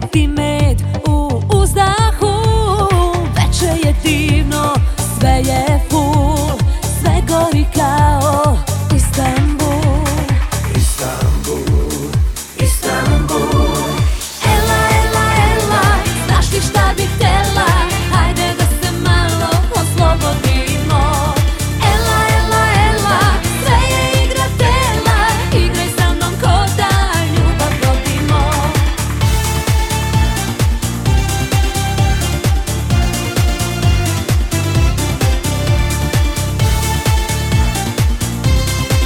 ti med u uzdahu. Veče je divno, sve je full, sve gori kao Istanbul. Istanbul, Istanbul. Ela, ela, ela, znaš ti šta bih htela, hajde da se malo oslobodimo. Ela, ela, ela, sve je igra tela, igraj sa mnom ko da ljubav rodimo.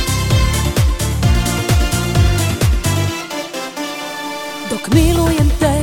Dok milujem te